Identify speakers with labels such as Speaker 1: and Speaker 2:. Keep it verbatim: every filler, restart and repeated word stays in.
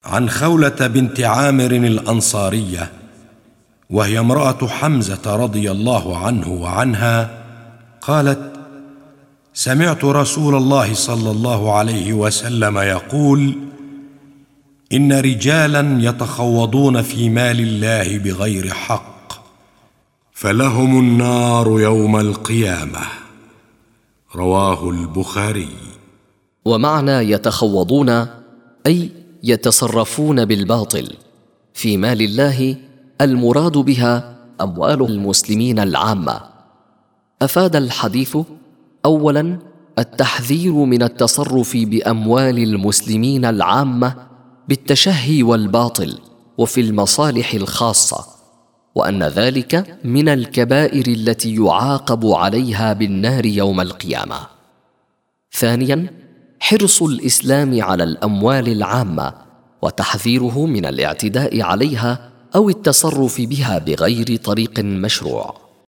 Speaker 1: عن خولة بنت عامر الأنصارية، وهي امرأة حمزة رضي الله عنه وعنها، قالت: سمعت رسول الله صلى الله عليه وسلم يقول: إن رجالا يتخوضون في مال الله بغير حق فلهم النار يوم القيامة. رواه البخاري.
Speaker 2: ومعنى يتخوضون أي يتصرفون بالباطل في مال الله، المراد بها أموال المسلمين العامة. أفاد الحديث: أولاً التحذير من التصرف بأموال المسلمين العامة بالتشهي والباطل وفي المصالح الخاصة، وأن ذلك من الكبائر التي يعاقب عليها بالنار يوم القيامة. ثانياً حرص الإسلام على الأموال العامة وتحذيره من الاعتداء عليها أو التصرف بها بغير طريق مشروع.